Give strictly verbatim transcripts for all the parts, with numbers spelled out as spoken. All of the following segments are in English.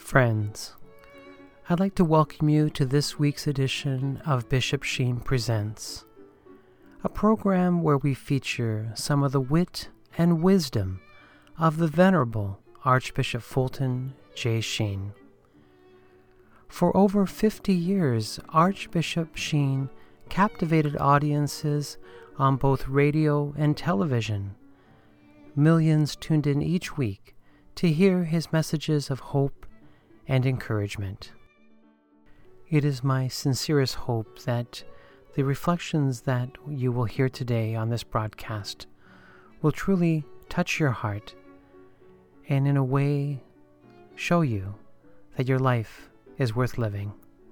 Friends, I'd like to welcome you to this week's edition of Bishop Sheen Presents, a program where we feature some of the wit and wisdom of the Venerable Archbishop Fulton J. Sheen. For over fifty years, Archbishop Sheen captivated audiences on both radio and television. Millions tuned in each week to hear his messages of hope and encouragement. It is my sincerest hope that the reflections that you will hear today on this broadcast will truly touch your heart and in a way show you that your life is worth living.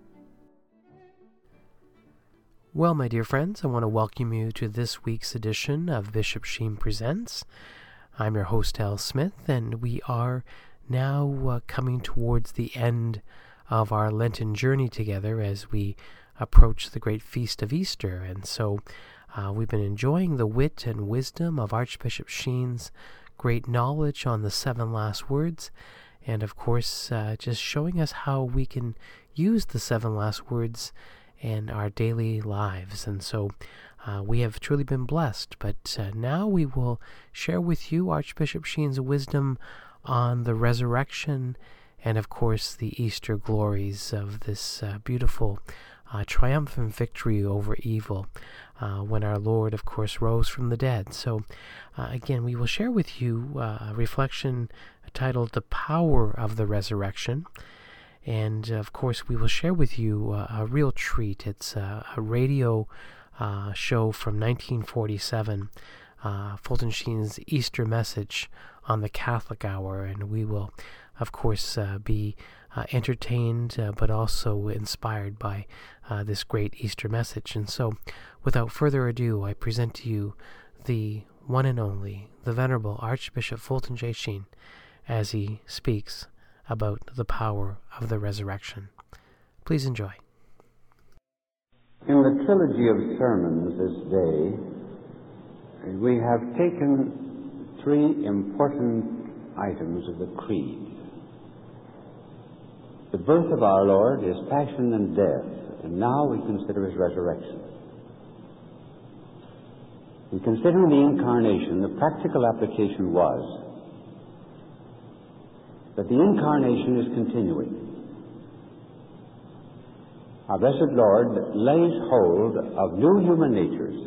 Well, my dear friends, I want to welcome you to this week's edition of Bishop Sheen Presents. I'm your host, Al Smith, and we are now uh, coming towards the end of our Lenten journey together as we approach the great feast of Easter. And so uh, we've been enjoying the wit and wisdom of Archbishop Sheen's great knowledge on the seven last words, and of course uh, just showing us how we can use the seven last words in our daily lives. And so uh, we have truly been blessed. But uh, now we will share with you Archbishop Sheen's wisdom on the resurrection and, of course, the Easter glories of this uh, beautiful uh, triumphant victory over evil uh, when our Lord, of course, rose from the dead. So, uh, again, we will share with you uh, a reflection titled The Power of the Resurrection. And, of course, we will share with you uh, a real treat. It's a, a radio uh, show from nineteen forty-seven, uh, Fulton Sheen's Easter message on the Catholic Hour, and we will, of course, uh, be uh, entertained, uh, but also inspired by uh, this great Easter message. And so, without further ado, I present to you the one and only, the Venerable Archbishop Fulton J. Sheen, as he speaks about the power of the resurrection. Please enjoy. In the trilogy of sermons this day, we have taken three important items of the Creed. The birth of our Lord, His passion and death, and now we consider His resurrection. In considering the Incarnation, the practical application was that the Incarnation is continuing. Our blessed Lord lays hold of new human natures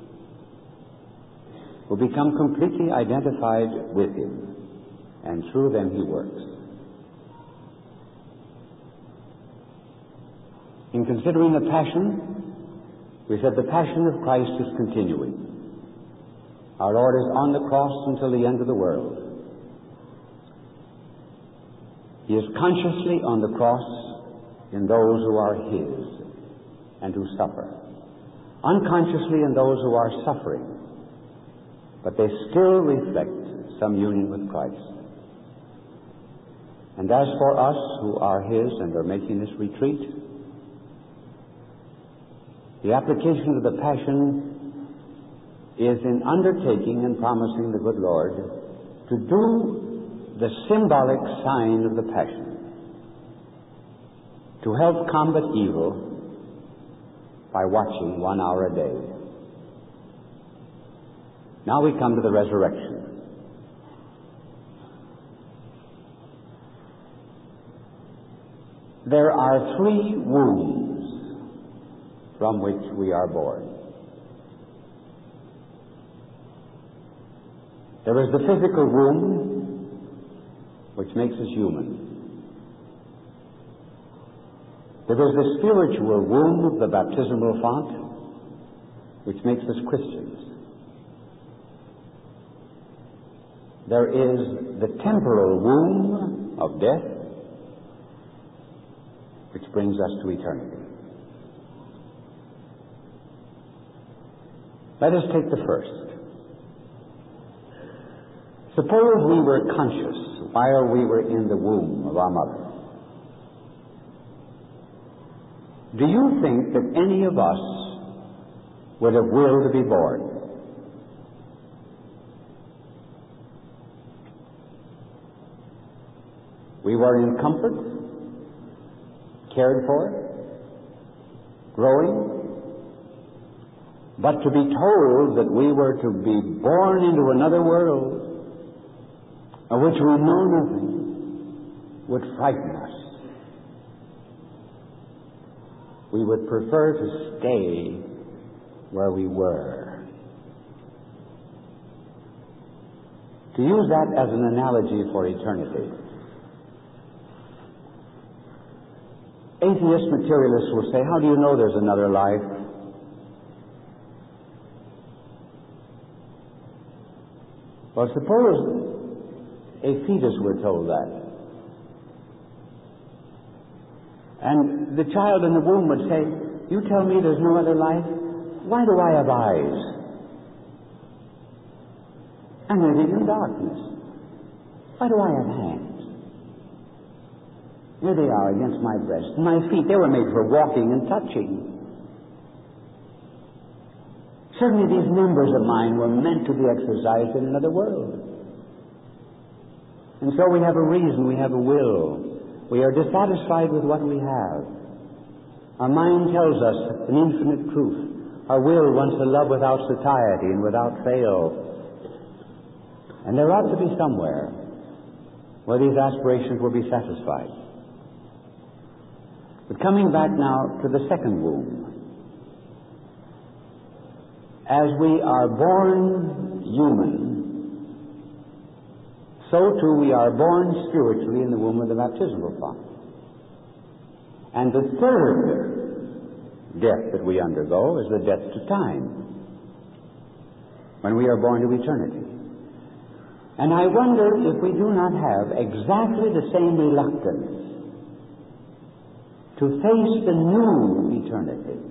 who become completely identified with Him, and through them He works. In considering the Passion, we said the Passion of Christ is continuing. Our Lord is on the cross until the end of the world. He is consciously on the cross in those who are His and who suffer, unconsciously in those who are suffering, but they still reflect some union with Christ. And as for us who are His and are making this retreat, the application of the Passion is in undertaking and promising the good Lord to do the symbolic sign of the Passion, to help combat evil by watching one hour a day. Now we come to the resurrection. There are three wombs from which we are born. There is the physical womb, which makes us human. There is the spiritual womb of the baptismal font, which makes us Christians. There is the temporal womb of death, which brings us to eternity. Let us take the first. Suppose we were conscious while we were in the womb of our mother. Do you think that any of us would have willed to be born? We were in comfort, cared for, growing, but to be told that we were to be born into another world of which we know nothing would frighten us. We would prefer to stay where we were. To use that as an analogy for eternity, atheist materialists will say, how do you know there's another life? Well, suppose a fetus were told that. And the child in the womb would say, you tell me there's no other life? Why do I have eyes? I'm living in darkness. Why do I have hands? Here they are against my breast. And my feet, they were made for walking and touching. Certainly these members of mine were meant to be exercised in another world. And so we have a reason, we have a will. We are dissatisfied with what we have. Our mind tells us an infinite truth. Our will wants a love without satiety and without fail. And there ought to be somewhere where these aspirations will be satisfied. But coming back now to the second womb. As we are born human, so too we are born spiritually in the womb of the baptismal font. And the third death that we undergo is the death to time, when we are born to eternity. And I wonder if we do not have exactly the same reluctance to face the new eternity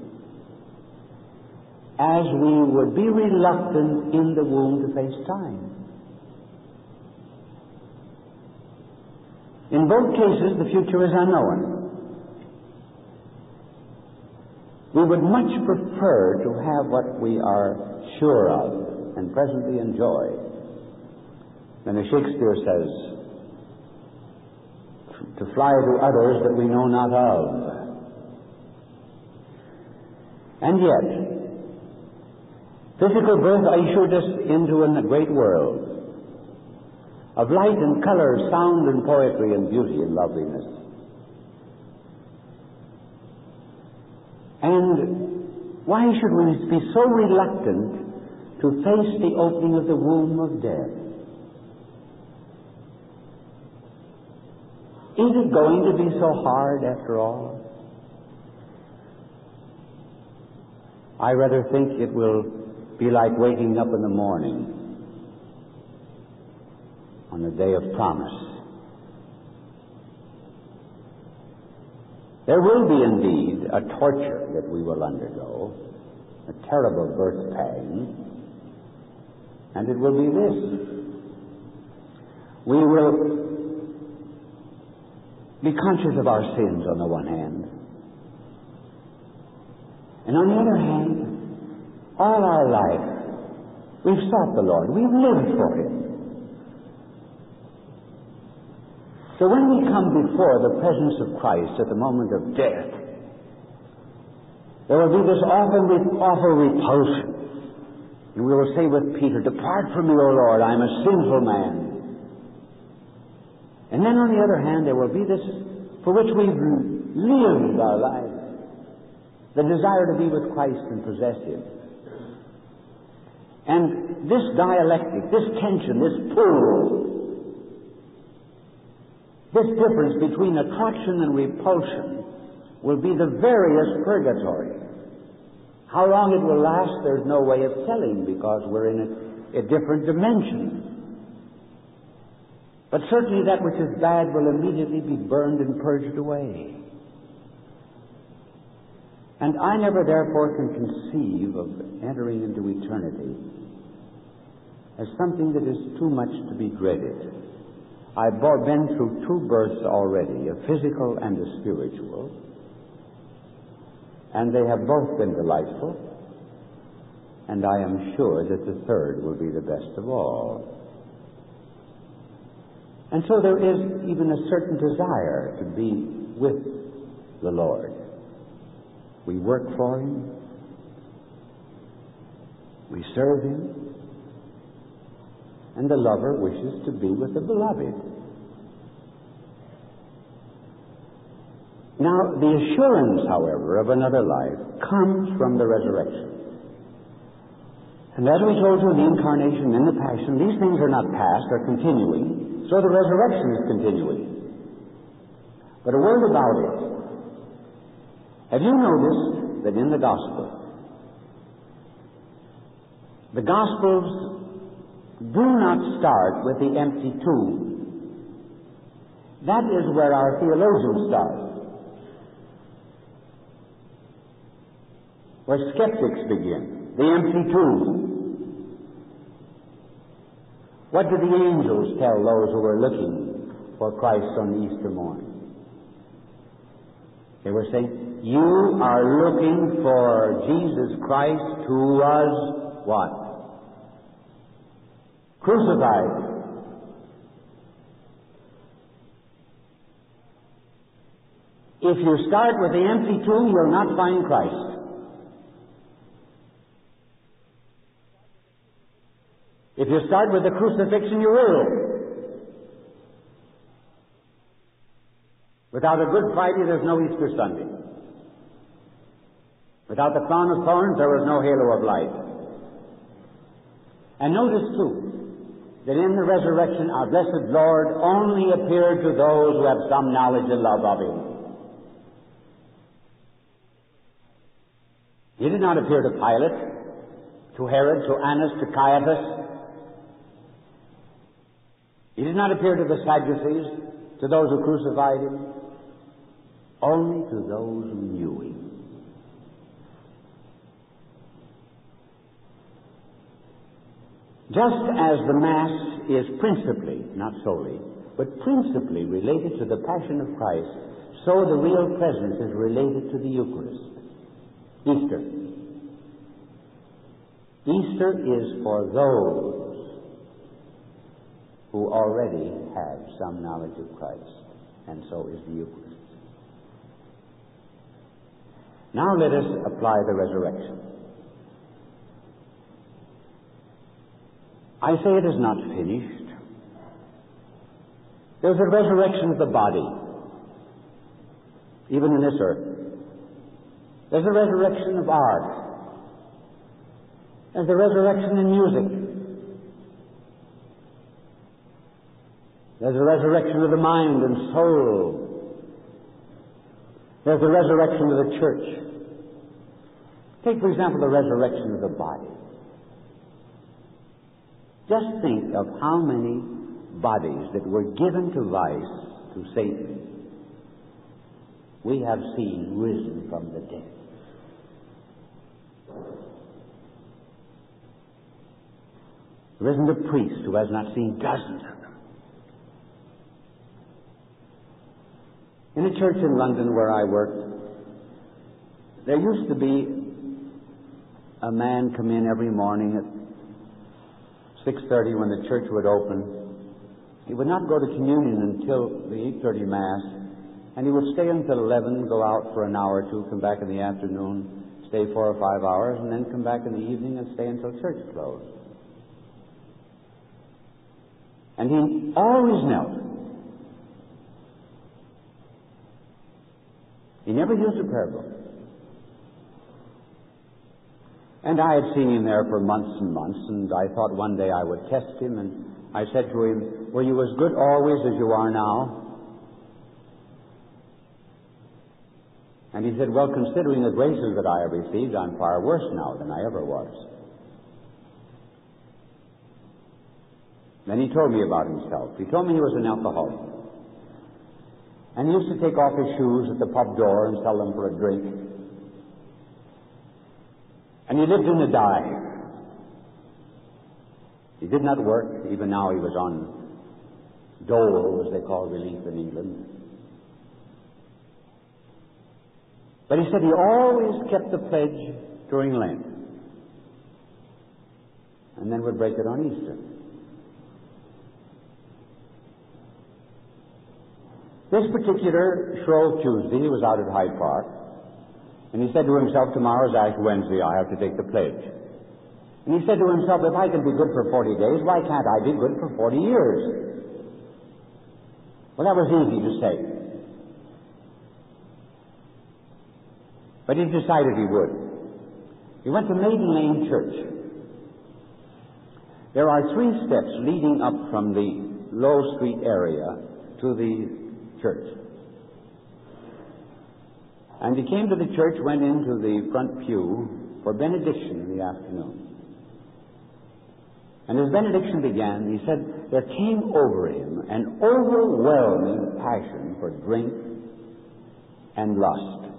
as we would be reluctant in the womb to face time. In both cases, the future is unknown. We would much prefer to have what we are sure of and presently enjoy. And as Shakespeare says, to fly to others that we know not of. And yet, physical birth ushered us into a great world of light and color, sound and poetry and beauty and loveliness. And why should we be so reluctant to face the opening of the womb of death? Is it going to be so hard after all? I rather think it will be like waking up in the morning on the day of promise. There will be indeed a torture that we will undergo, a terrible birth pang, and it will be this. We will be conscious of our sins on the one hand, and on the other hand, all our life we've sought the Lord, we've lived for Him. So when we come before the presence of Christ at the moment of death, there will be this awful, awful repulsion. And we will say with Peter, depart from me, O Lord, I am a sinful man. And then on the other hand, there will be this for which we've lived our lives, the desire to be with Christ and possess Him. And this dialectic, this tension, this pull, this difference between attraction and repulsion will be the veriest purgatory. How long it will last, there's no way of telling, because we're in a, a different dimension. But certainly that which is bad will immediately be burned and purged away. And I never therefore can conceive of entering into eternity as something that is too much to be dreaded. I've been through two births already, a physical and a spiritual, and they have both been delightful, and I am sure that the third will be the best of all. And so there is even a certain desire to be with the Lord. We work for Him. We serve Him. And the lover wishes to be with the beloved. Now, the assurance, however, of another life comes from the resurrection. And as we told you in the incarnation and the passion, these things are not past, they're continuing, so the resurrection is continuing. But a word about it. Have you noticed that in the Gospel, the Gospels do not start with the empty tomb? That is where our theologians start. Where skeptics begin. The empty tomb. What did the angels tell those who were looking for Christ on the Easter morning? They were saying, you are looking for Jesus Christ who was what? Crucified. If you start with the empty tomb, you'll not find Christ. If you start with the crucifixion, you will. Without a Good Friday, there's no Easter Sunday. Without the crown of thorns, there was no halo of light. And notice, too, that in the resurrection, our blessed Lord only appeared to those who have some knowledge and love of Him. He did not appear to Pilate, to Herod, to Annas, to Caiaphas. He did not appear to the Sadducees, to those who crucified Him. Only to those who knew Him. Just as the Mass is principally, not solely, but principally related to the Passion of Christ, so the real presence is related to the Eucharist. Easter. Easter is for those who already have some knowledge of Christ, and so is the Eucharist. Now let us apply the resurrection. I say it is not finished. There's a resurrection of the body, even in this earth. There's a resurrection of art. There's a resurrection in music. There's a resurrection of the mind and soul. There's a resurrection of the church. Take, for example, the resurrection of the body. Just think of how many bodies that were given to vice, to Satan, we have seen risen from the dead. There isn't a priest who has not seen dozens of them. In a church in London where I worked, there used to be a man come in every morning at six thirty when the church would open. He would not go to communion until the eight thirty Mass, and he would stay until eleven, go out for an hour or two, come back in the afternoon, stay four or five hours, and then come back in the evening and stay until church closed. And he always knelt. He never used a prayer book. And I had seen him there for months and months, and I thought one day I would test him, and I said to him, "Were you as good always as you are now?" And he said, "Well, considering the graces that I have received, I'm far worse now than I ever was." Then he told me about himself. He told me he was an alcoholic. And he used to take off his shoes at the pub door and sell them for a drink. And he lived in the dive. He did not work. Even now he was on dole, as they call relief in England. But he said he always kept the pledge during Lent, and then would break it on Easter. This particular Shrove Tuesday, he was out at Hyde Park, and he said to himself, tomorrow's Ash Wednesday, I have to take the pledge. And he said to himself, if I can be good for forty days, why can't I be good for forty years? Well, that was easy to say. But he decided he would. He went to Maiden Lane Church. There are three steps leading up from the Low Street area to the church. And he came to the church, went into the front pew for benediction in the afternoon. And as benediction began, he said there came over him an overwhelming passion for drink and lust.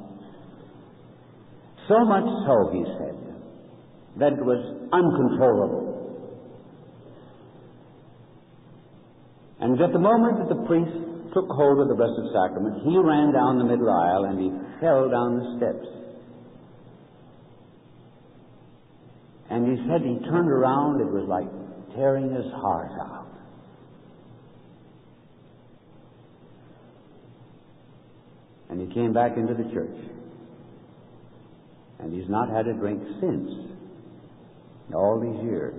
So much so, he said, that it was uncontrollable. And at the moment that the priest took hold of the Blessed Sacrament, he ran down the middle aisle and he fell down the steps. And he said he turned around, it was like tearing his heart out. And he came back into the church. And he's not had a drink since, all these years.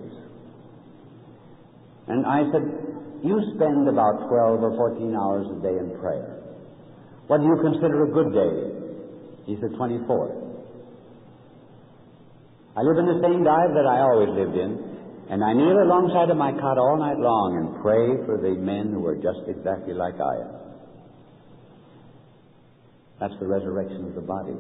And I said, you spend about twelve or fourteen hours a day in prayer. What do you consider a good day? He said, twenty-four. I live in the same dive that I always lived in, and I kneel alongside of my cot all night long and pray for the men who are just exactly like I am. That's the resurrection of the body.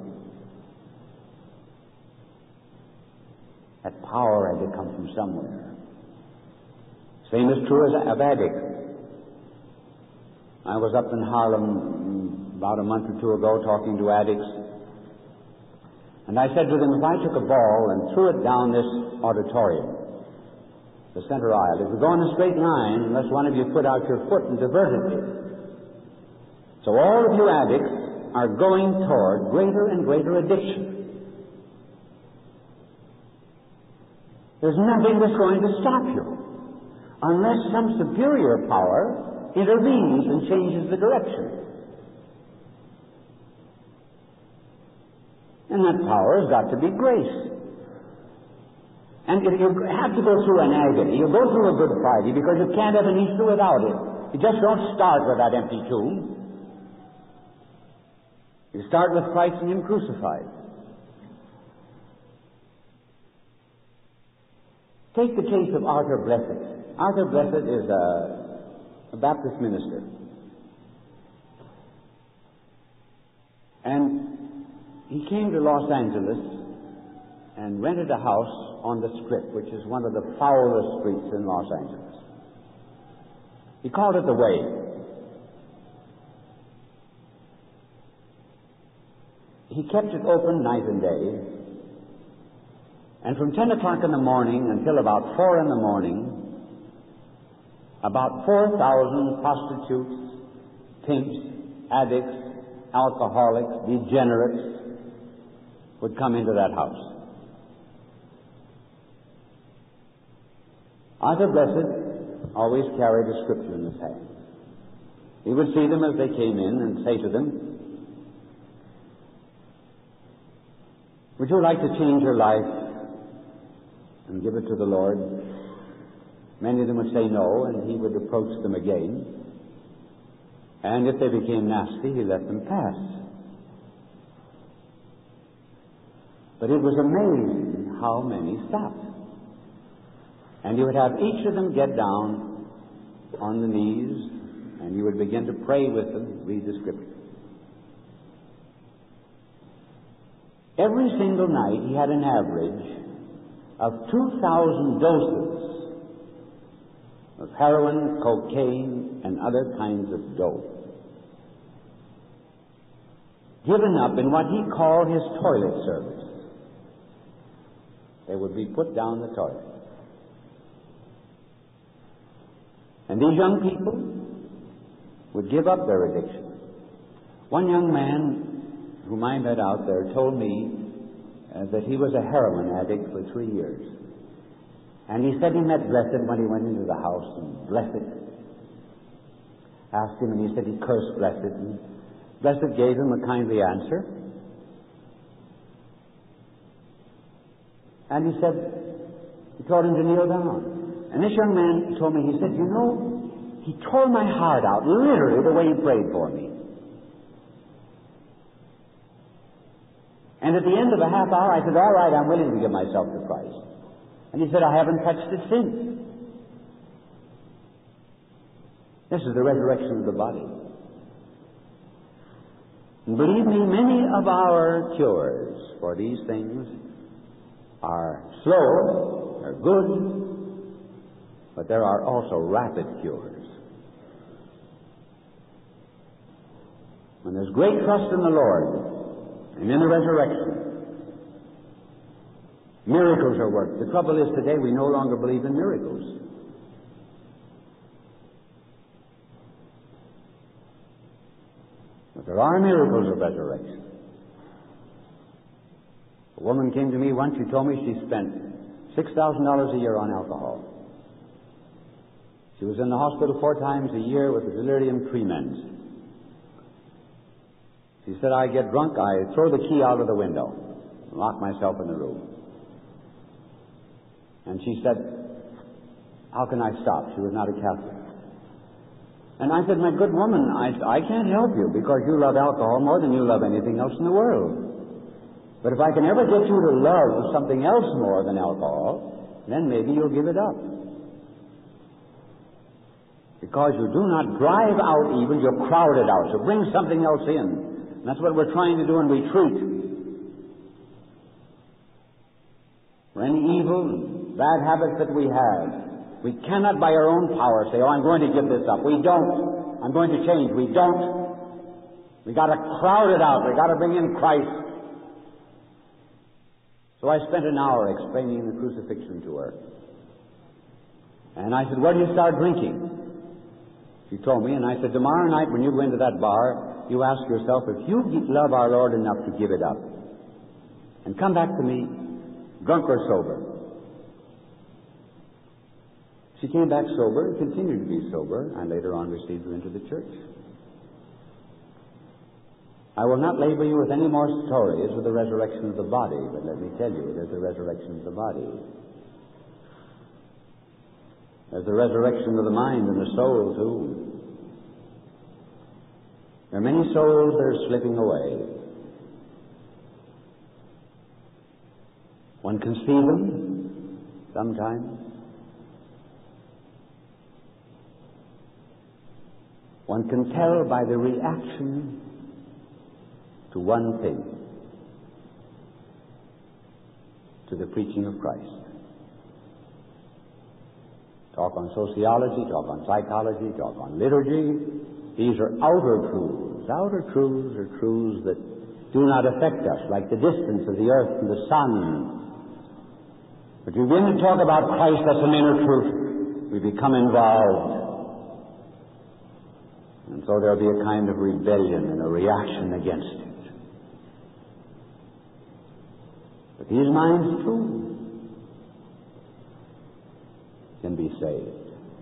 That power had to come from somewhere. Same is true as of addicts. I was up in Harlem about a month or two ago talking to addicts, and I said to them, if I took a ball and threw it down this auditorium, the center aisle, it would go in a straight line unless one of you put out your foot and diverted it. So all of you addicts are going toward greater and greater addiction. There's nothing that's going to stop you unless some superior power intervenes and changes the direction. And that power has got to be grace. And if you have to go through an agony, you go through a Good Friday because you can't have an Easter without it. You just don't start with that empty tomb. You start with Christ and Him crucified. Take the case of Arthur Blessed. Arthur Blessed is a, a Baptist minister. And he came to Los Angeles and rented a house on the Strip, which is one of the foulest streets in Los Angeles. He called it the Way. He kept it open night and day. And from ten o'clock in the morning until about four in the morning, about four thousand prostitutes, pimps, addicts, alcoholics, degenerates would come into that house. Arthur Blessed always carried a scripture in his hand. He would see them as they came in and say to them, would you like to change your life and give it to the Lord? Many of them would say no, and he would approach them again. And if they became nasty, he let them pass. But it was amazing how many stopped. And you would have each of them get down on the knees, and you would begin to pray with them, read the scripture. Every single night he had an average of two thousand doses of heroin, cocaine, and other kinds of dope, given up in what he called his toilet service. They would be put down the toilet. And these young people would give up their addiction. One young man whom I met out there told me uh, that he was a heroin addict for three years. And he said he met Blessed when he went into the house, and Blessed asked him, and he said he cursed Blessed, and Blessed gave him a kindly answer. And he said, he told him to kneel down. And this young man told me, he said, you know, he tore my heart out, literally, the way he prayed for me. And at the end of a half hour, I said, all right, I'm willing to give myself to Christ. And he said, I haven't touched it since. This is the resurrection of the body. And believe me, many of our cures for these things are slow, they're good, but there are also rapid cures. When there's great trust in the Lord and in the resurrection, miracles are worked. The trouble is today we no longer believe in miracles. But there are miracles of resurrection. A woman came to me once, she told me she spent six thousand dollars a year on alcohol. She was in the hospital four times a year with a delirium tremens. She said, I get drunk, I throw the key out of the window and lock myself in the room. And she said, how can I stop? She was not a Catholic. And I said, my good woman, I, I can't help you because you love alcohol more than you love anything else in the world. But if I can ever get you to love something else more than alcohol, then maybe you'll give it up. Because you do not drive out evil, you crowd it out. So bring something else in. And that's what we're trying to do in retreat. For any evil, bad habits that we have, we cannot by our own power say, oh, I'm going to give this up. We don't. I'm going to change. We don't. We got to crowd it out. We got to bring in Christ. So I spent an hour explaining the crucifixion to her. And I said, where do you start drinking? She told me, and I said, tomorrow night when you go into that bar, you ask yourself if you love our Lord enough to give it up. And come back to me, drunk or sober. She came back sober and continued to be sober, and later on received her into the church. I will not labor you with any more stories of the resurrection of the body, but let me tell you, there's the resurrection of the body. There's the resurrection of the mind and the soul, too. There are many souls that are slipping away. One can see them sometimes. One can tell by the reaction to one thing, to the preaching of Christ. Talk on sociology, talk on psychology, talk on liturgy. These are outer truths. Outer truths are truths that do not affect us, like the distance of the earth and the sun. But you begin to talk about Christ, that's an inner truth. We become involved. And so there'll be a kind of rebellion and a reaction against it. But these minds, too, can be saved.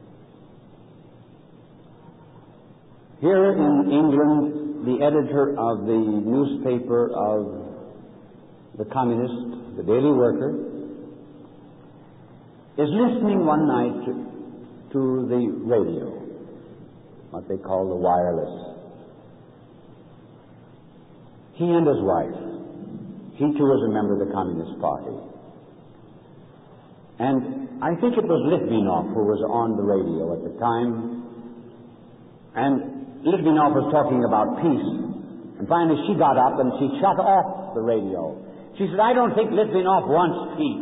Here in England, the editor of the newspaper of the Communist, the Daily Worker, is listening one night to, to the radio, what they call the wireless. He and his wife, he too was a member of the Communist Party. And I think it was Litvinov who was on the radio at the time. And Litvinov was talking about peace. And finally she got up and she shut off the radio. She said, I don't think Litvinov wants peace.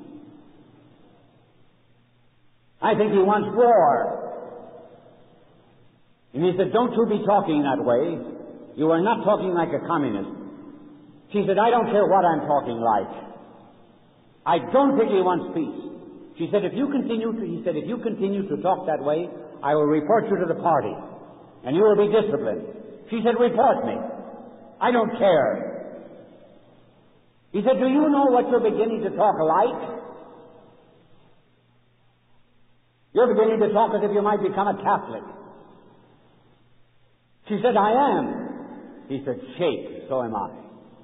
I think he wants war. And he said, don't you be talking that way. You are not talking like a communist. She said, I don't care what I'm talking like. I don't think he wants peace. She said, if you continue to, he said, if you continue to talk that way, I will report you to the party. And you will be disciplined. She said, report me. I don't care. He said, do you know what you're beginning to talk like? You're beginning to talk as if you might become a Catholic. She said, I am. He said, shake, so am I.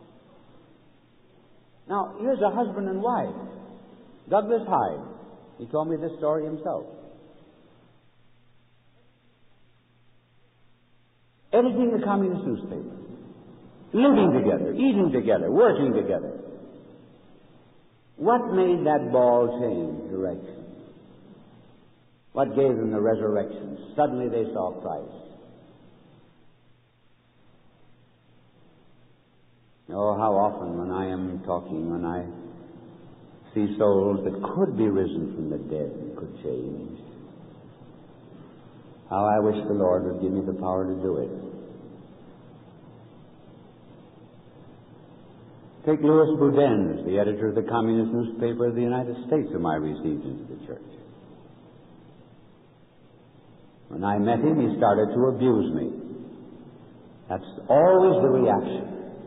Now, here's a husband and wife. Douglas Hyde. He told me this story himself. Editing the communist newspaper. Living together, eating together, working together. What made that ball change direction? What gave them the resurrection? Suddenly they saw Christ. Oh, how often when I am talking, when I see souls that could be risen from the dead and could change, how I wish the Lord would give me the power to do it. Take Louis Boudin, the editor of the communist newspaper of the United States, whom I received into the church. When I met him, he started to abuse me. That's always the reaction.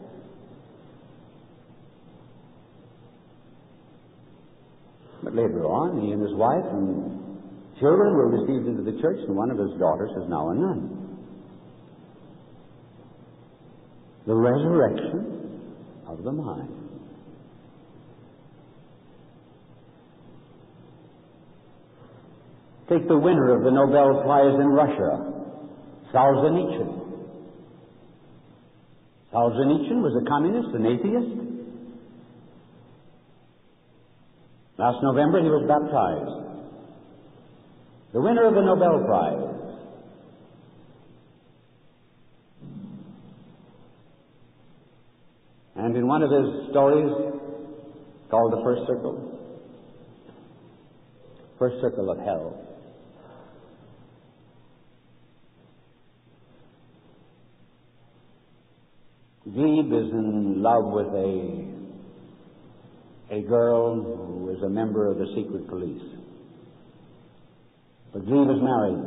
But later on, he and his wife and children were received into the church, and one of his daughters is now a nun. The resurrection of the mind. Take the winner of the Nobel Prize in Russia, Solzhenitsyn. Solzhenitsyn was a communist, an atheist. Last November he was baptized. The winner of the Nobel Prize. And in one of his stories called The First Circle, First Circle of Hell, Glebe is in love with a a girl who is a member of the secret police. But Glebe is married.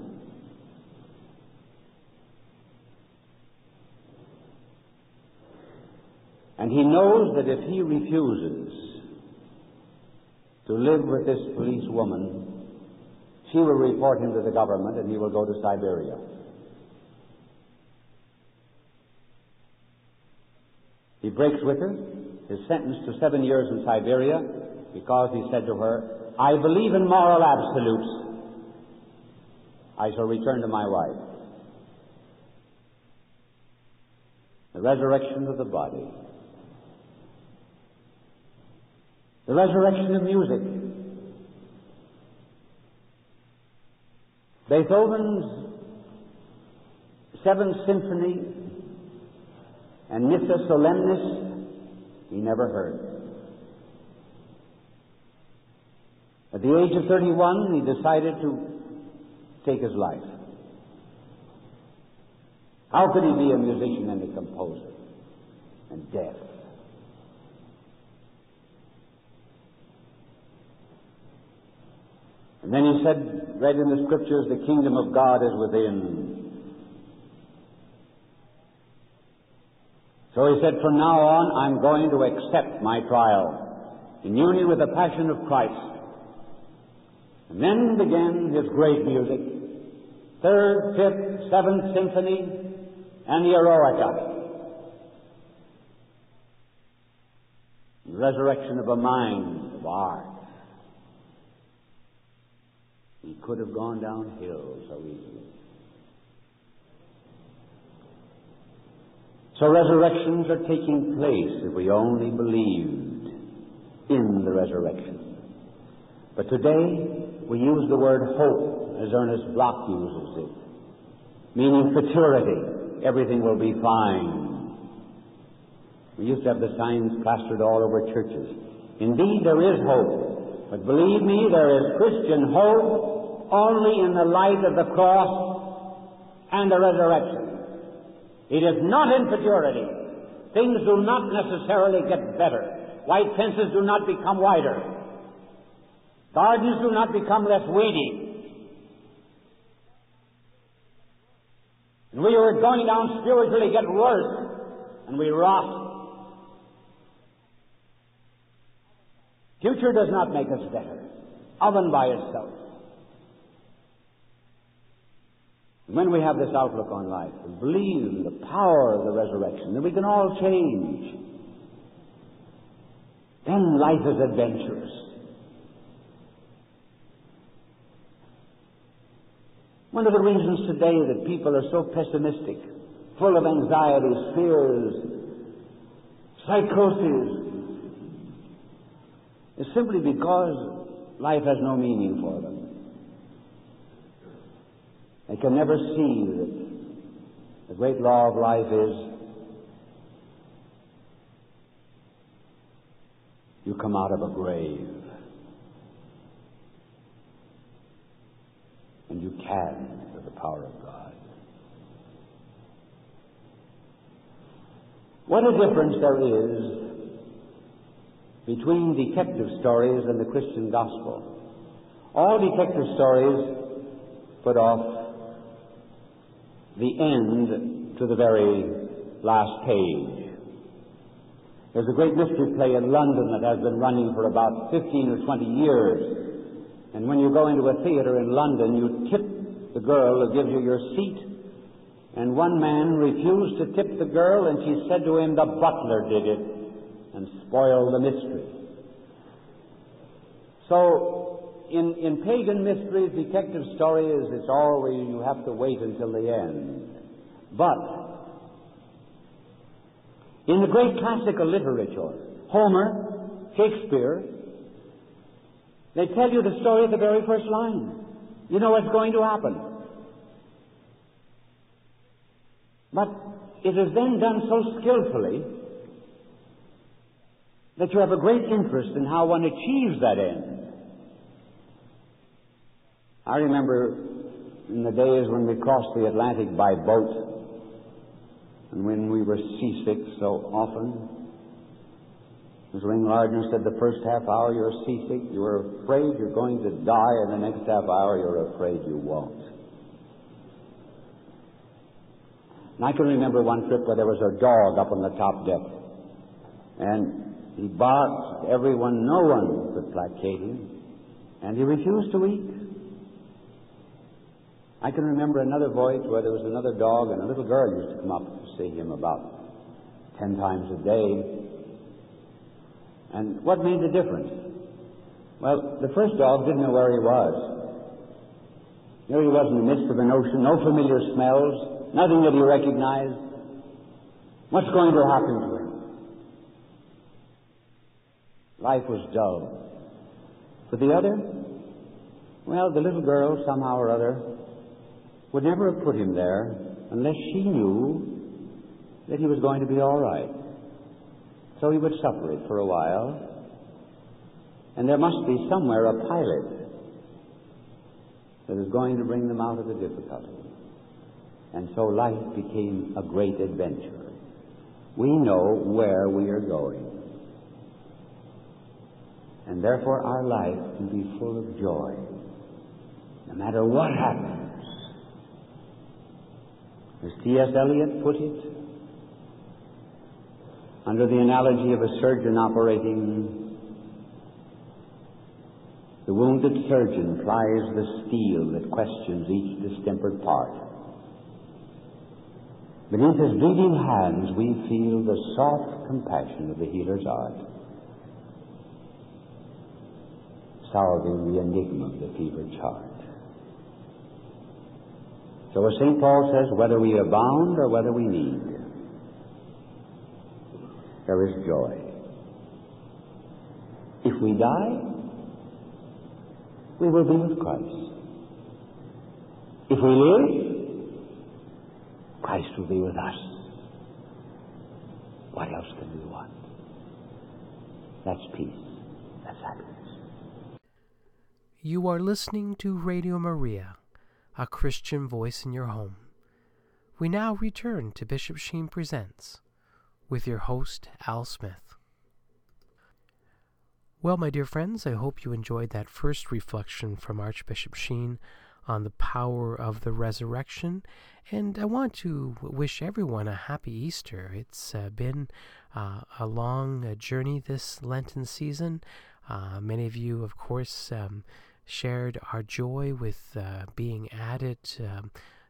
And he knows that if he refuses to live with this police woman, she will report him to the government and he will go to Siberia. He breaks with her, is sentenced to seven years in Siberia because he said to her, I believe in moral absolutes. I shall return to my wife. The resurrection of the body. The resurrection of music. Beethoven's Seventh Symphony and Missa Solemnis, he never heard. At the age of thirty-one, he decided to take his life. How could he be a musician and a composer and deaf? And then he said, read in the scriptures, the kingdom of God is within. So he said, from now on, I'm going to accept my trial in union with the passion of Christ. And then began his great music, Third, Fifth, Seventh Symphony, and the Eroica. The resurrection of a mind, of art. He could have gone downhill so easily. So resurrections are taking place if we only believed in the resurrection. But today we use the word hope as Ernest Bloch uses it, meaning futurity. Everything will be fine. We used to have the signs plastered all over churches. Indeed, there is hope. But believe me, there is Christian hope only in the light of the cross and the resurrection. It is not in futurity. Things do not necessarily get better. White fences do not become wider. Gardens do not become less weedy. And we are going down spiritually, get worse, and we rot. Future does not make us better. Oven by itself. When we have this outlook on life and believe in the power of the resurrection, that we can all change, then life is adventurous. One of the reasons today that people are so pessimistic, full of anxieties, fears, psychoses, is simply because life has no meaning for them. They can never see that the great law of life is you come out of a grave and you can with the power of God. What a difference there is between detective stories and the Christian gospel. All detective stories put off the end to the very last page. There's a great mystery play in London that has been running for about fifteen or twenty years. And when you go into a theater in London, you tip the girl who gives you your seat. And one man refused to tip the girl, and she said to him, the butler did it, and spoiled the mystery. So, in, in pagan mysteries, detective stories, it's always, you have to wait until the end. But, in the great classical literature, Homer, Shakespeare, they tell you the story at the very first line. You know what's going to happen. But it is then done so skillfully that you have a great interest in how one achieves that end. I remember in the days when we crossed the Atlantic by boat and when we were seasick so often. Miss Ringlardner said the first half hour you're seasick, you're afraid you're going to die, and the next half hour you're afraid you won't. And I can remember one trip where there was a dog up on the top deck, and he barked at everyone. No one could placate him, and he refused to eat. I can remember another voyage where there was another dog, and a little girl used to come up to see him about ten times a day. And what made the difference? Well, the first dog didn't know where he was. Here he was in the midst of an ocean, no familiar smells, nothing that he recognized. What's going to happen to him? Life was dull. For the other, well, the little girl, somehow or other, would never have put him there unless she knew that he was going to be all right. So he would suffer it for a while, and there must be somewhere a pilot that is going to bring them out of the difficulty. And so life became a great adventure. We know where we are going, and therefore our life can be full of joy, no matter what happens. As T S Eliot put it, under the analogy of a surgeon operating, the wounded surgeon plies the steel that questions each distempered part. Beneath his bleeding hands we feel the soft compassion of the healer's art, solving the enigma of the fevered heart. So as Saint Paul says, whether we abound or whether we need, there is joy. If we die, we will be with Christ. If we live, Christ will be with us. What else can we want? That's peace. That's happiness. You are listening to Radio Maria, a Christian voice in your home. We now return to Bishop Sheen Presents with your host, Al Smith. Well, my dear friends, I hope you enjoyed that first reflection from Archbishop Sheen on the power of the resurrection, and I want to wish everyone a happy Easter. It's uh, been uh, a long uh, journey this Lenten season. Uh, many of you, of course, um, shared our joy with uh, being added um,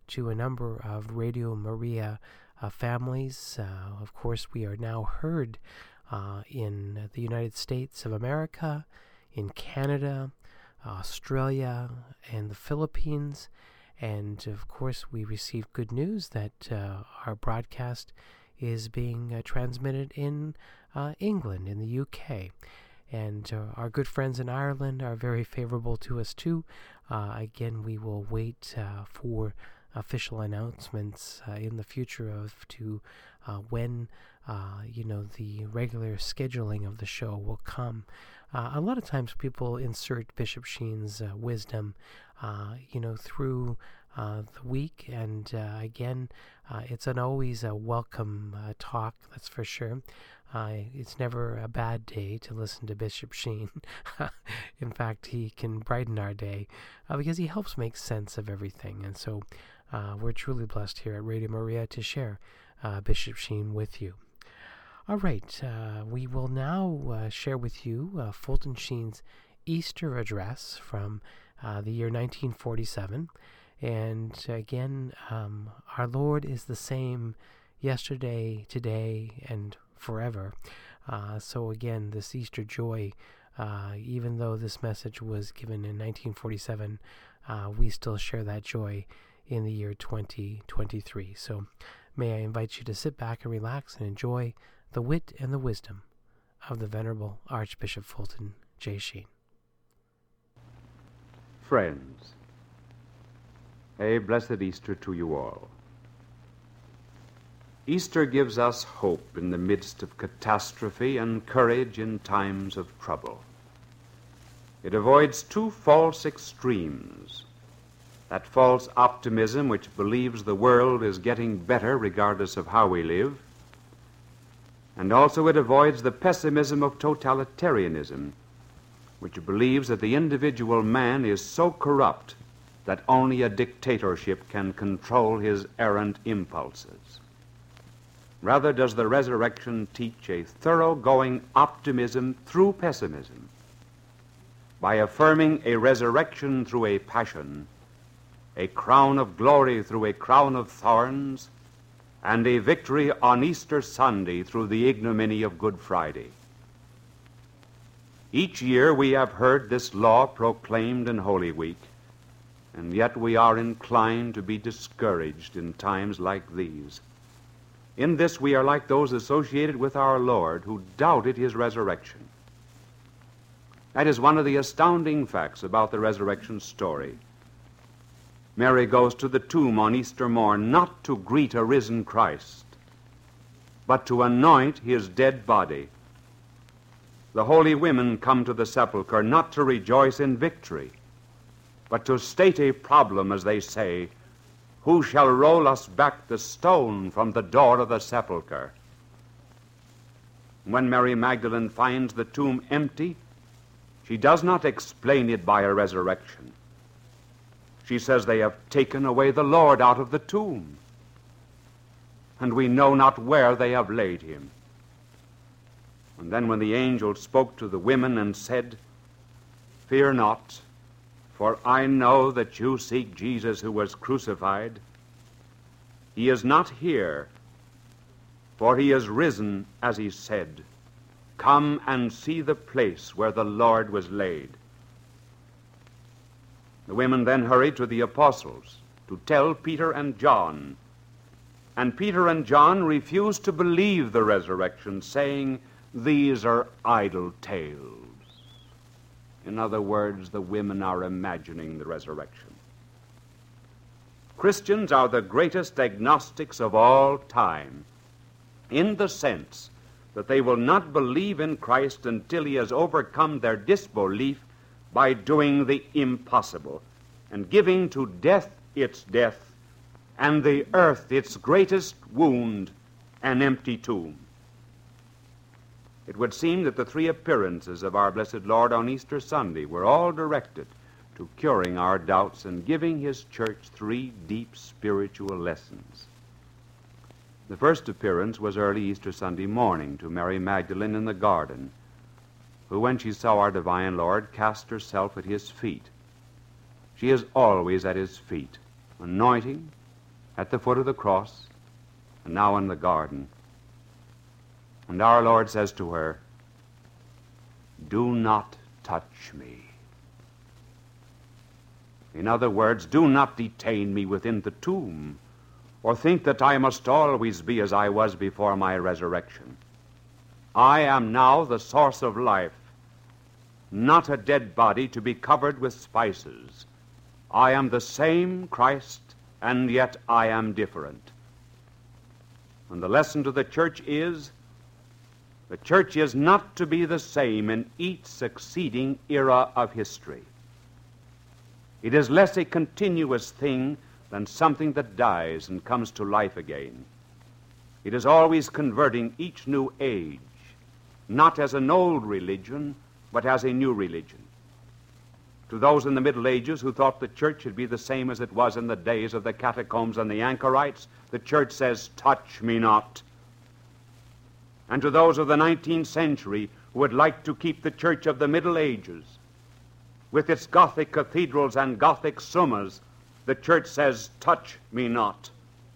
to a number of Radio Maria uh, families. Uh, of course, we are now heard uh, in the United States of America, in Canada, Australia, and the Philippines. And of course, we received good news that uh, our broadcast is being uh, transmitted in uh, England, in the U K. And uh, our good friends in Ireland are very favorable to us too. Uh, again, we will wait uh, for official announcements uh, in the future of to uh, when uh, you know the regular scheduling of the show will come. Uh, a lot of times, people insert Bishop Sheen's uh, wisdom, uh, you know, through uh, the week, and uh, again, uh, it's an always a welcome uh, talk. That's for sure. Uh, it's never a bad day to listen to Bishop Sheen. In fact, he can brighten our day uh, because he helps make sense of everything. And so uh, we're truly blessed here at Radio Maria to share uh, Bishop Sheen with you. All right, uh, we will now uh, share with you uh, Fulton Sheen's Easter address from uh, the year nineteen forty-seven. And again, um, our Lord is the same yesterday, today, and forever. Uh, so again, this Easter joy, uh, even though this message was given in nineteen forty-seven, uh, we still share that joy in the year twenty twenty-three. So may I invite you to sit back and relax and enjoy the wit and the wisdom of the Venerable Archbishop Fulton J. Sheen. Friends, a blessed Easter to you all. Easter gives us hope in the midst of catastrophe and courage in times of trouble. It avoids two false extremes: that false optimism which believes the world is getting better regardless of how we live, and also it avoids the pessimism of totalitarianism, which believes that the individual man is so corrupt that only a dictatorship can control his errant impulses. Rather does the resurrection teach a thoroughgoing optimism through pessimism, by affirming a resurrection through a passion, a crown of glory through a crown of thorns, and a victory on Easter Sunday through the ignominy of Good Friday. Each year we have heard this law proclaimed in Holy Week, and yet we are inclined to be discouraged in times like these. In this we are like those associated with our Lord who doubted his resurrection. That is one of the astounding facts about the resurrection story. Mary goes to the tomb on Easter morn not to greet a risen Christ, but to anoint his dead body. The holy women come to the sepulchre not to rejoice in victory, but to state a problem, as they say: who shall roll us back the stone from the door of the sepulchre? When Mary Magdalene finds the tomb empty, she does not explain it by a resurrection. She says, they have taken away the Lord out of the tomb, and we know not where they have laid him. And then when the angel spoke to the women and said, fear not, for I know that you seek Jesus who was crucified. He is not here, for he is risen, as he said. Come and see the place where the Lord was laid. The women then hurried to the apostles to tell Peter and John. And Peter and John refused to believe the resurrection, saying, these are idle tales. In other words, the women are imagining the resurrection. Christians are the greatest agnostics of all time, in the sense that they will not believe in Christ until he has overcome their disbelief by doing the impossible and giving to death its death and the earth its greatest wound, an empty tomb. It would seem that the three appearances of our blessed Lord on Easter Sunday were all directed to curing our doubts and giving his church three deep spiritual lessons. The first appearance was early Easter Sunday morning to Mary Magdalene in the garden, who, when she saw our divine Lord, cast herself at his feet. She is always at his feet, anointing, at the foot of the cross, and now in the garden. And our Lord says to her, "Do not touch me." In other words, do not detain me within the tomb, or think that I must always be as I was before my resurrection. I am now the source of life, not a dead body to be covered with spices. I am the same Christ, and yet I am different. And the lesson to the church is, the church is not to be the same in each succeeding era of history. It is less a continuous thing than something that dies and comes to life again. It is always converting each new age, not as an old religion, but as a new religion. To those in the Middle Ages who thought the church should be the same as it was in the days of the catacombs and the anchorites, the church says, "Touch me not." And to those of the nineteenth century who would like to keep the church of the Middle Ages, with its Gothic cathedrals and Gothic summas, the church says, "Touch me not."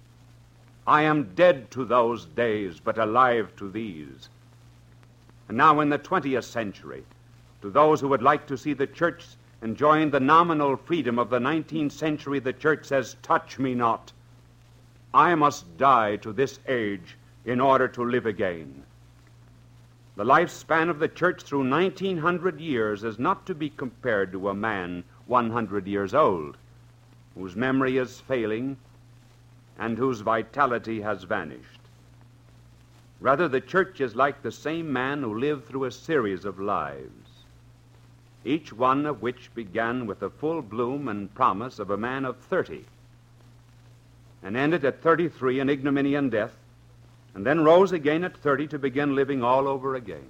I am dead to those days, but alive to these. And now in the twentieth century, to those who would like to see the church enjoying the nominal freedom of the nineteenth century, the church says, "Touch me not." I must die to this age in order to live again. The lifespan of the church through nineteen hundred years is not to be compared to a man one hundred years old, whose memory is failing and whose vitality has vanished. Rather, the church is like the same man who lived through a series of lives, each one of which began with the full bloom and promise of a man of thirty, and ended at thirty-three in ignominy and death, and then rose again at thirty to begin living all over again.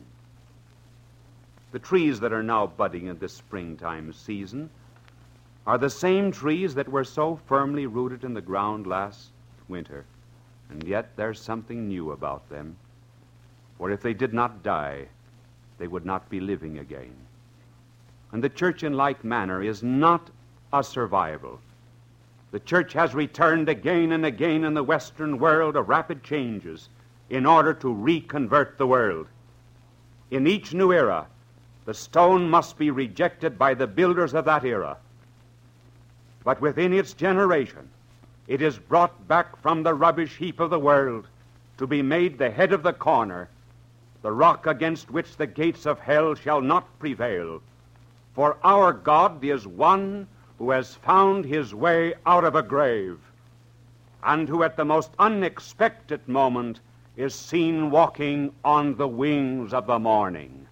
The trees that are now budding in this springtime season are the same trees that were so firmly rooted in the ground last winter, and yet there's something new about them, for if they did not die, they would not be living again. And the church in like manner is not a survival. The church has returned again and again in the Western world of rapid changes in order to reconvert the world. In each new era, the stone must be rejected by the builders of that era. But within its generation, it is brought back from the rubbish heap of the world to be made the head of the corner, the rock against which the gates of hell shall not prevail. For our God is one who has found his way out of a grave, and who at the most unexpected moment is seen walking on the wings of the morning.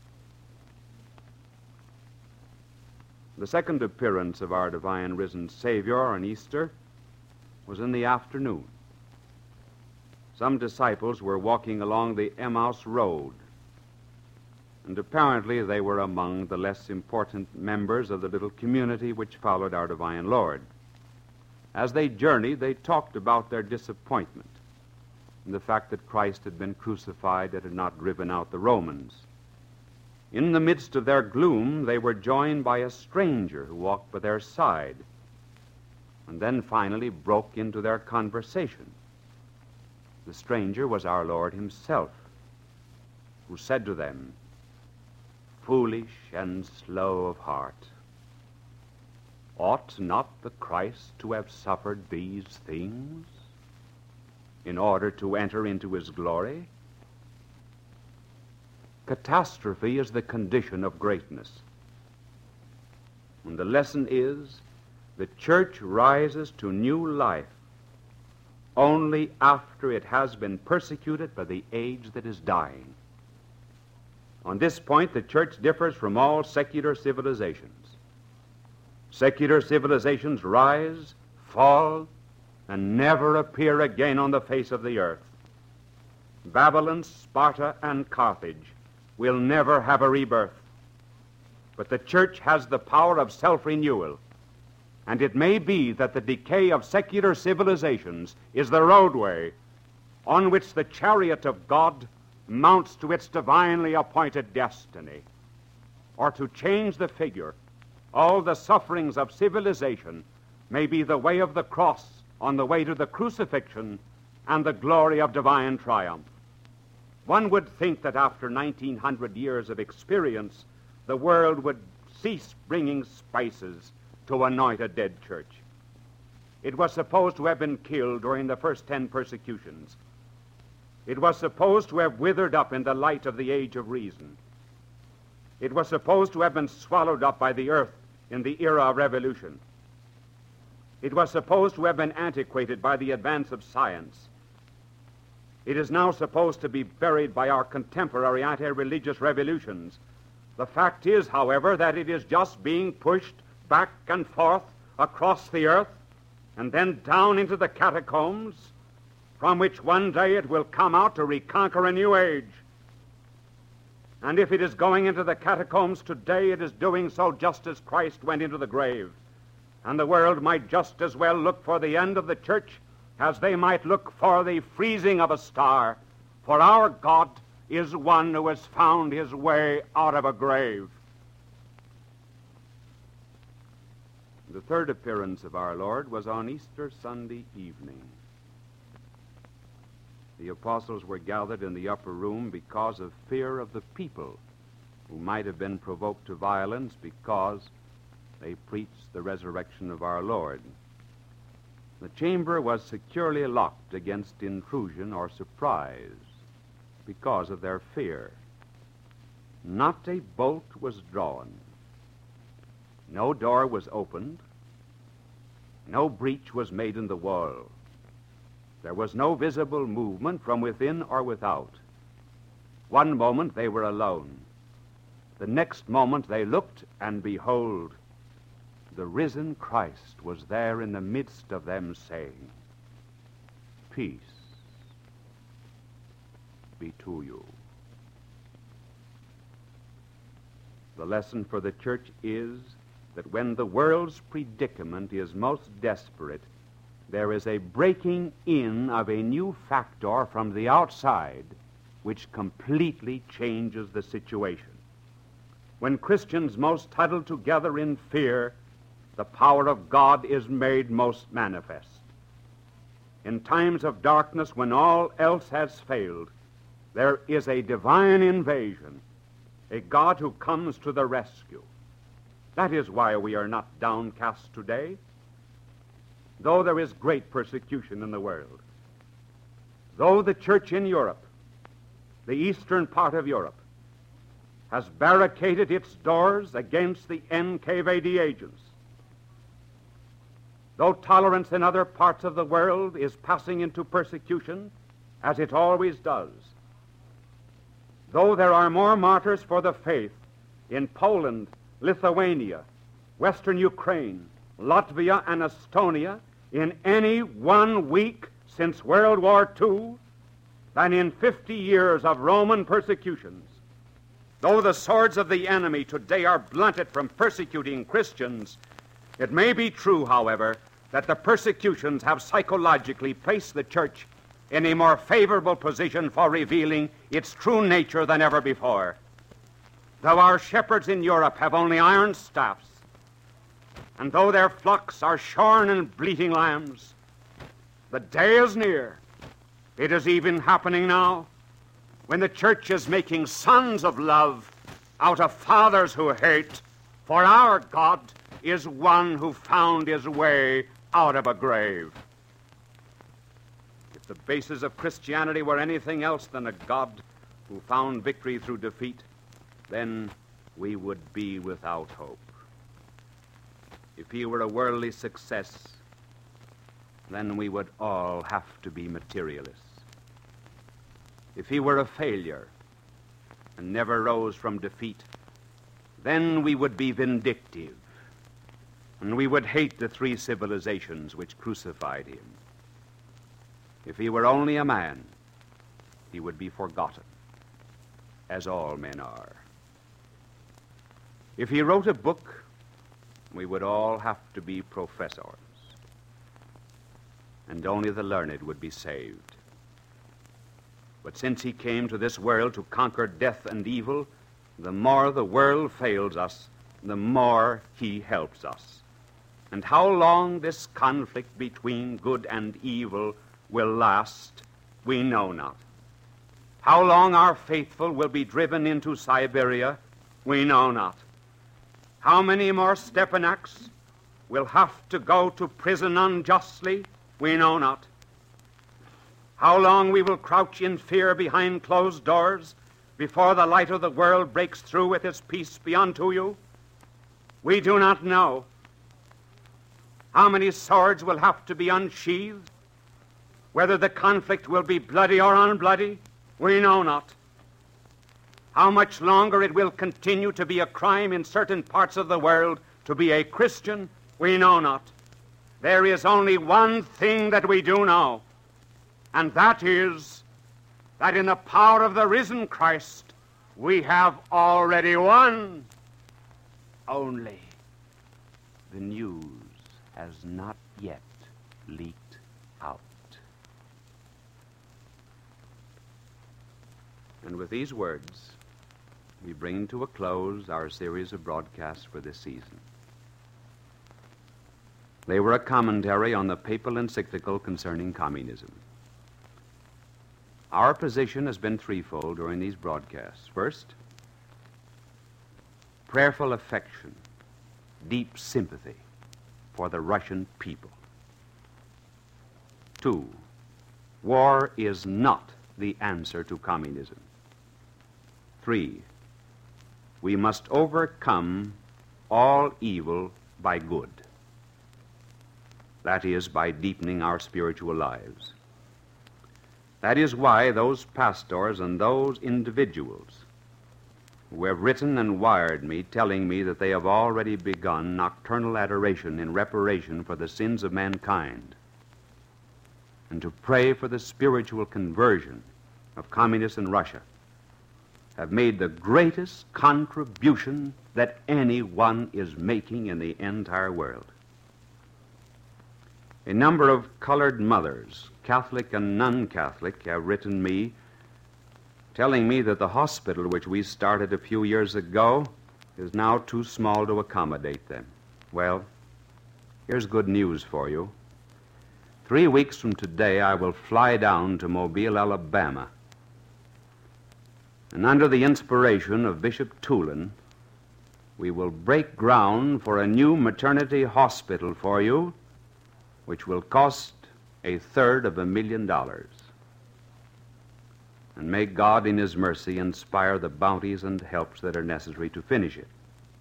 The second appearance of our divine risen Savior on Easter was in the afternoon. Some disciples were walking along the Emmaus Road, and apparently they were among the less important members of the little community which followed our divine Lord. As they journeyed, they talked about their disappointment and the fact that Christ had been crucified and had not driven out the Romans. In the midst of their gloom, they were joined by a stranger who walked by their side, and then finally broke into their conversation. The stranger was our Lord himself, who said to them, "Foolish and slow of heart, ought not the Christ to have suffered these things in order to enter into his glory?" Catastrophe is the condition of greatness. And the lesson is, the church rises to new life only after it has been persecuted by the age that is dying. On this point, the church differs from all secular civilizations. Secular civilizations rise, fall, and never appear again on the face of the earth. Babylon, Sparta, and Carthage will never have a rebirth. But the church has the power of self-renewal, and it may be that the decay of secular civilizations is the roadway on which the chariot of God mounts to its divinely appointed destiny. Or to change the figure, all the sufferings of civilization may be the way of the cross on the way to the crucifixion and the glory of divine triumph. One would think that after nineteen hundred years of experience, the world would cease bringing spices to anoint a dead church. It was supposed to have been killed during the first ten persecutions. It was supposed to have withered up in the light of the age of reason. It was supposed to have been swallowed up by the earth in the era of revolution. It was supposed to have been antiquated by the advance of science. It is now supposed to be buried by our contemporary anti-religious revolutions. The fact is, however, that it is just being pushed back and forth across the earth and then down into the catacombs, from which one day it will come out to reconquer a new age. And if it is going into the catacombs today, it is doing so just as Christ went into the grave. And the world might just as well look for the end of the church as they might look for the freezing of a star. For our God is one who has found his way out of a grave. The third appearance of our Lord was on Easter Sunday evening. The apostles were gathered in the upper room because of fear of the people, who might have been provoked to violence because they preached the resurrection of our Lord. The chamber was securely locked against intrusion or surprise because of their fear. Not a bolt was drawn. No door was opened. No breach was made in the wall. There was no visible movement from within or without. One moment they were alone. The next moment they looked, and behold, the risen Christ was there in the midst of them, saying, "Peace be to you." The lesson for the church is that when the world's predicament is most desperate, there is a breaking in of a new factor from the outside which completely changes the situation. When Christians most huddle together in fear, the power of God is made most manifest. In times of darkness, when all else has failed, there is a divine invasion, a God who comes to the rescue. That is why we are not downcast today, though there is great persecution in the world. Though the church in Europe, the eastern part of Europe, has barricaded its doors against the N K V D agents, though tolerance in other parts of the world is passing into persecution, as it always does, though there are more martyrs for the faith in Poland, Lithuania, Western Ukraine, Latvia, and Estonia in any one week since World War Two than in fifty years of Roman persecutions. Though the swords of the enemy today are blunted from persecuting Christians, it may be true, however, that the persecutions have psychologically placed the church in a more favorable position for revealing its true nature than ever before. Though our shepherds in Europe have only iron staffs, and though their flocks are shorn and bleating lambs, the day is near. It is even happening now, when the church is making sons of love out of fathers who hate, for our God is one who found his way out of a grave. If the basis of Christianity were anything else than a God who found victory through defeat, then we would be without hope. If he were a worldly success, then we would all have to be materialists. If he were a failure and never rose from defeat, then we would be vindictive, and we would hate the three civilizations which crucified him. If he were only a man, he would be forgotten, as all men are. If he wrote a book, we would all have to be professors, and only the learned would be saved. But since he came to this world to conquer death and evil, the more the world fails us, the more he helps us. And how long this conflict between good and evil will last, we know not. How long our faithful will be driven into Siberia, we know not. How many more Stepanaks will have to go to prison unjustly, we know not. How long we will crouch in fear behind closed doors before the light of the world breaks through with its peace be unto you, we do not know. How many swords will have to be unsheathed? Whether the conflict will be bloody or unbloody, we know not. How much longer it will continue to be a crime in certain parts of the world to be a Christian, we know not. There is only one thing that we do know, and that is that in the power of the risen Christ, we have already won. Only the news has not yet leaked out. And with these words, we bring to a close our series of broadcasts for this season. They were a commentary on the papal encyclical concerning communism. Our position has been threefold during these broadcasts. First, prayerful affection, deep sympathy for the Russian people. Two, war is not the answer to communism. Three, we must overcome all evil by good. That is, by deepening our spiritual lives. That is why those pastors and those individuals who have written and wired me telling me that they have already begun nocturnal adoration in reparation for the sins of mankind and to pray for the spiritual conversion of communists in Russia have made the greatest contribution that anyone is making in the entire world. A number of colored mothers, Catholic and non-Catholic, have written me telling me that the hospital which we started a few years ago is now too small to accommodate them. Well, here's good news for you. Three weeks from today, I will fly down to Mobile, Alabama, and under the inspiration of Bishop Tulin, we will break ground for a new maternity hospital for you, which will cost a third of a million dollars. And may God in His mercy inspire the bounties and helps that are necessary to finish it.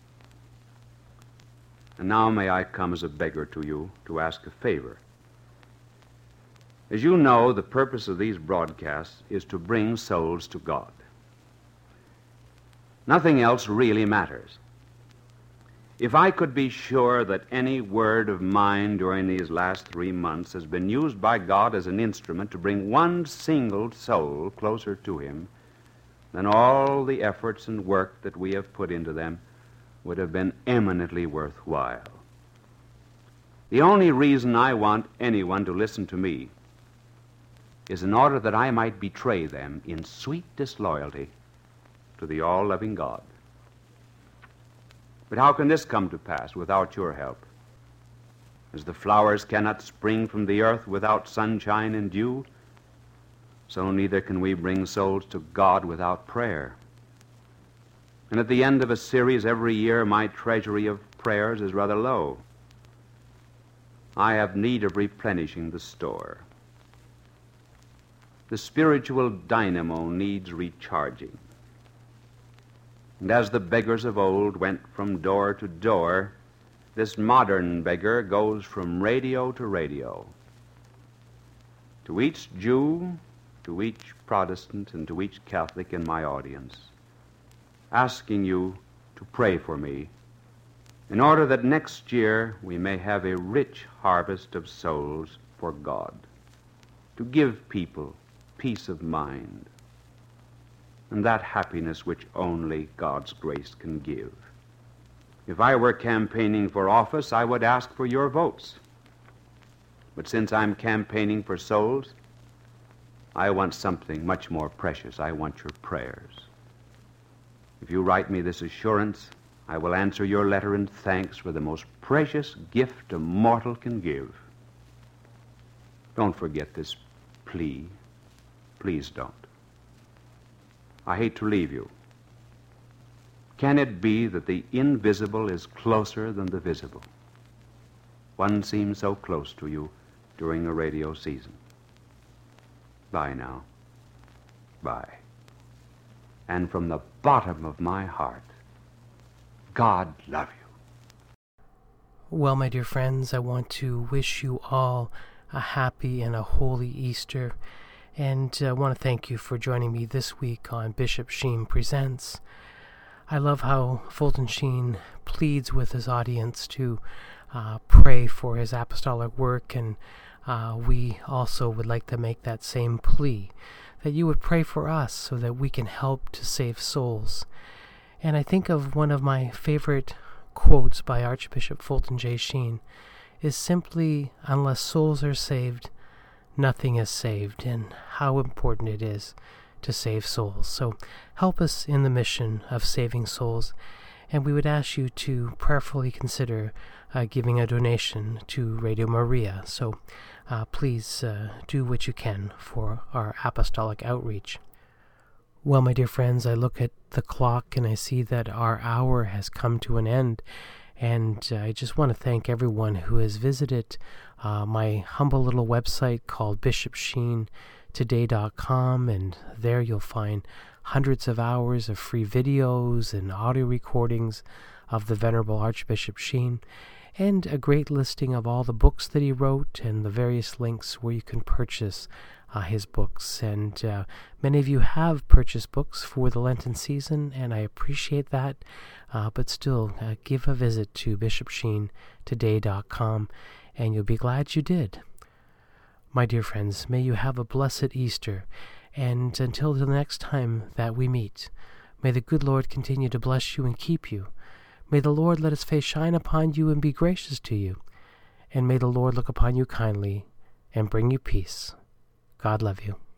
And now may I come as a beggar to you to ask a favor. As you know, the purpose of these broadcasts is to bring souls to God. Nothing else really matters. If I could be sure that any word of mine during these last three months has been used by God as an instrument to bring one single soul closer to Him, then all the efforts and work that we have put into them would have been eminently worthwhile. The only reason I want anyone to listen to me is in order that I might betray them in sweet disloyalty to the all-loving God. But how can this come to pass without your help? As the flowers cannot spring from the earth without sunshine and dew, so neither can we bring souls to God without prayer. And at the end of a series every year, my treasury of prayers is rather low. I have need of replenishing the store. The spiritual dynamo needs recharging. And as the beggars of old went from door to door, this modern beggar goes from radio to radio. To each Jew, to each Protestant, and to each Catholic in my audience, asking you to pray for me in order that next year we may have a rich harvest of souls for God, to give people peace of mind, and that happiness which only God's grace can give. If I were campaigning for office, I would ask for your votes. But since I'm campaigning for souls, I want something much more precious. I want your prayers. If you write me this assurance, I will answer your letter in thanks for the most precious gift a mortal can give. Don't forget this plea. Please don't. I hate to leave you. Can it be that the invisible is closer than the visible? One seems so close to you during the radio season. Bye now. Bye. And from the bottom of my heart, God love you. Well, my dear friends, I want to wish you all a happy and a holy Easter, and I want to thank you for joining me this week on Bishop Sheen Presents. I love how Fulton Sheen pleads with his audience to uh, pray for his apostolic work, and uh, we also would like to make that same plea, that you would pray for us so that we can help to save souls. And I think of one of my favorite quotes by Archbishop Fulton J. Sheen is simply, unless souls are saved, nothing is saved, and how important it is to save souls. So help us in the mission of saving souls, and we would ask you to prayerfully consider uh, giving a donation to Radio Maria. So uh, please uh, do what you can for our apostolic outreach. Well, my dear friends, I look at the clock and I see that our hour has come to an end, and uh, I just want to thank everyone who has visited uh, my humble little website called bishop sheen today dot com, and there you'll find hundreds of hours of free videos and audio recordings of the Venerable Archbishop Sheen, and a great listing of all the books that he wrote and the various links where you can purchase uh, his books. And uh, many of you have purchased books for the Lenten season, and I appreciate that, uh, but still, uh, give a visit to bishop sheen today dot com, and you'll be glad you did. My dear friends, may you have a blessed Easter, and until the next time that we meet, may the good Lord continue to bless you and keep you. May the Lord let his face shine upon you and be gracious to you, and may the Lord look upon you kindly and bring you peace. God love you.